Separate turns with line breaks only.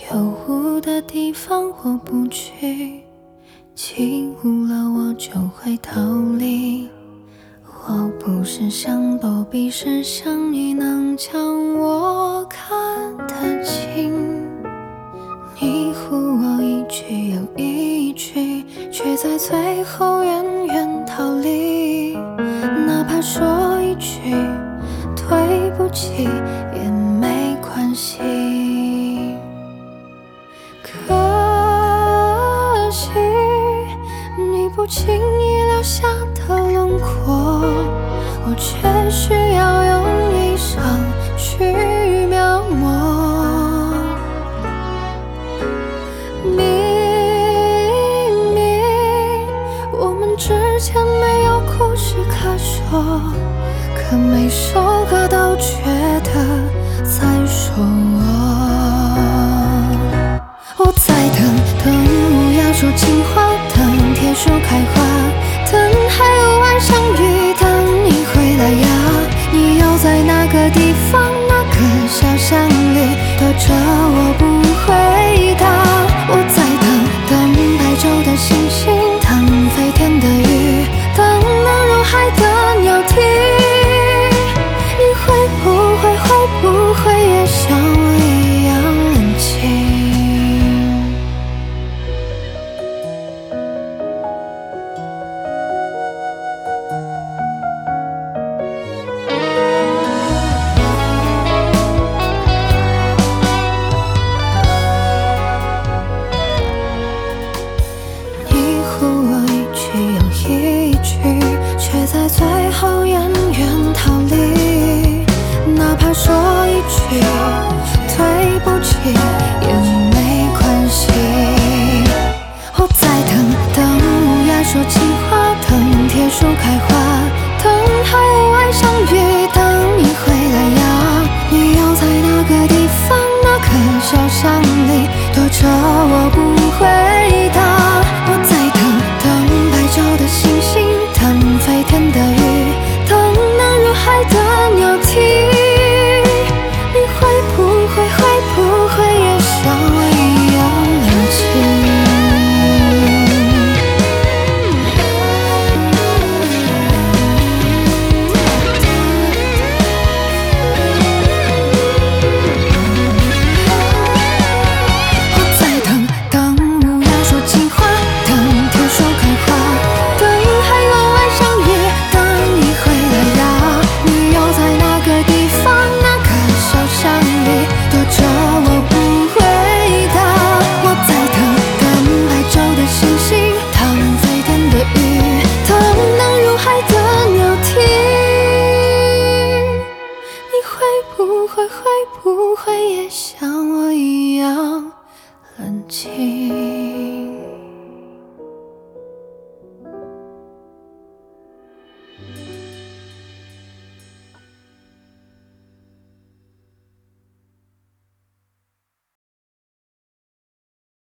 有雾的地方我不去，起雾了我就会逃离。我不是想躲避，是想你能将我看得清。你呼我一句又一句，却在最后远远逃离。哪怕说一句对不起也没关系。可惜你不经意留下的轮廓，我却需要用一生去描摹。明明我们之间没有故事可说，可每首歌都觉得在说我在等，等无涯说情话，等铁树开花，等海有岸相遇，等你回来呀。你又在哪个地方，哪个小巷里，躲着我不回答。我在等，等白昼的星星，等飞天的雨，等能入海的鸟啼。你会不会也像我一样冷清？你呼我一句又一句，却在最后远远逃离。哪怕说一句对不起也没关系。我在等，等无涯说情话，等铁树开花，等海有岸相遇，等你回来呀。你又在哪个地方，哪个小巷里，躲着我不回答。我在等，等白昼的星星，等飞天的雨，等能入海的鸟啼。你会不会也像我一样冷清？我在等，等无涯说情话，等铁树开花，等海有岸相遇，等你回来呀。你又在哪个地方，哪个小巷里，躲着我不回答。我在等，等白昼的星星，等飞天的雨，等能入海的鸟啼。你会不会也像我一样冷清？